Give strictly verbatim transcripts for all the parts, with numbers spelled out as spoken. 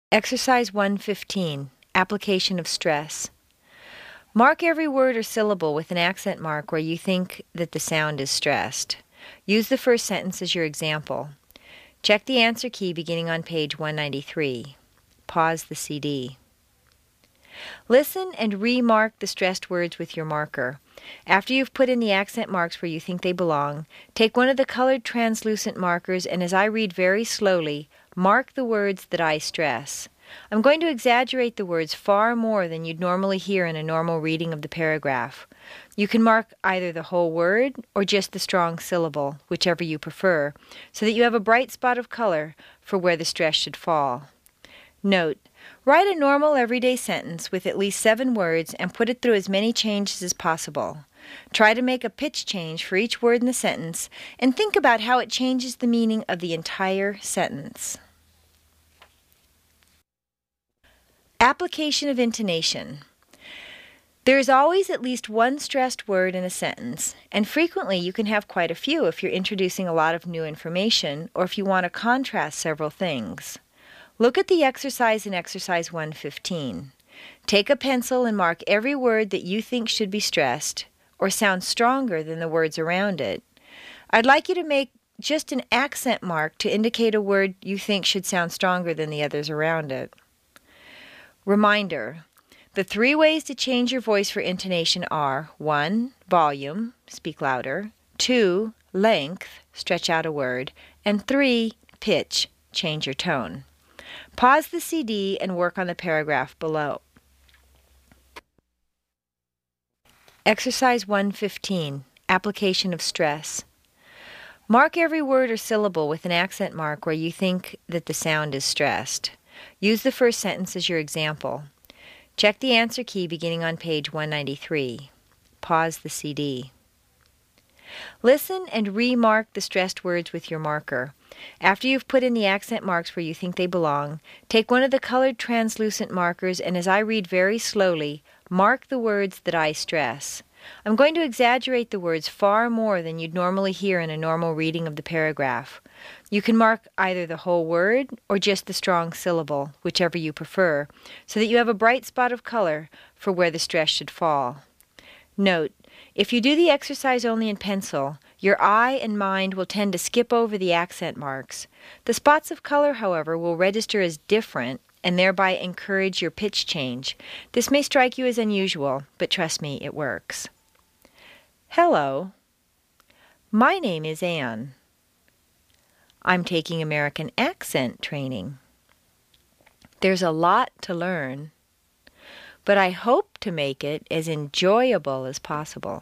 Exercise one fifteen, Application of Stress. Mark every word or syllable with an accent mark where you think that the sound is stressed. Use the first sentence as your example. Check the answer key beginning on page one ninety-three. Pause the C D. Listen and remark the stressed words with your marker. After you've put in the accent marks where you think they belong, take one of the colored translucent markers and as I read very slowly, mark the words that I stress. I'm going to exaggerate the words far more than you'd normally hear in a normal reading of the paragraph. You can mark either the whole word or just the strong syllable, whichever you prefer, so that you have a bright spot of color for where the stress should fall. Note: write a normal everyday sentence with at least seven words and put it through as many changes as possible. Try to make a pitch change for each word in the sentence and think about how it changes the meaning of the entire sentence. Application of intonation. There is always at least one stressed word in a sentence, and frequently you can have quite a few if you're introducing a lot of new information or if you want to contrast several things. Look at the exercise in Exercise one fifteen. Take a pencil and mark every word that you think should be stressed or sound stronger than the words around it. I'd like you to make just an accent mark to indicate a word you think should sound stronger than the others around it. Reminder: the three ways to change your voice for intonation are one. Volume, speak louder, two. Length, stretch out a word, and three. Pitch, change your tone. Pause the C D and work on the paragraph below. Exercise one fifteen, Application of Stress. Mark every word or syllable with an accent mark where you think that the sound is stressed. Use the first sentence as your example. Check the answer key beginning on page one ninety-three. Pause the C D. Listen and remark the stressed words with your marker. After you've put in the accent marks where you think they belong, take one of the colored translucent markers and as I read very slowly, mark the words that I stress. I'm going to exaggerate the words far more than you'd normally hear in a normal reading of the paragraph. You can mark either the whole word or just the strong syllable, whichever you prefer, so that you have a bright spot of color for where the stress should fall. Note: if you do the exercise only in pencil, your eye and mind will tend to skip over the accent marks. The spots of color, however, will register as different and thereby encourage your pitch change. This may strike you as unusual, but trust me, it works. Hello. My name is Anne. I'm taking American accent training. There's a lot to learn, but I hope to make it as enjoyable as possible.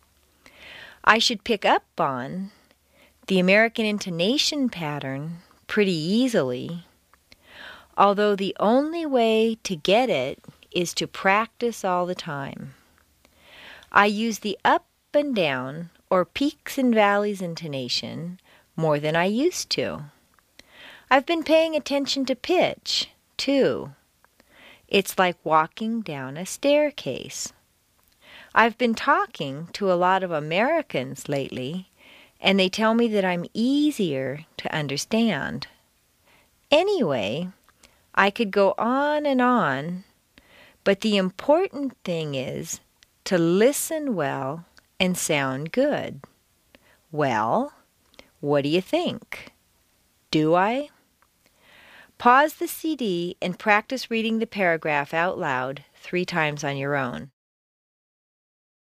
I should pick up on the American intonation pattern pretty easily, although the only way to get it is to practice all the time. I use the up and down or peaks and valleys intonation more than I used to. I've been paying attention to pitch, too. It's like walking down a staircase. I've been talking to a lot of Americans lately, and they tell me that I'm easier to understand. Anyway, I could go on and on, but the important thing is to listen well and sound good. Well, what do you think? Do I? Pause the C D and practice reading the paragraph out loud three times on your own.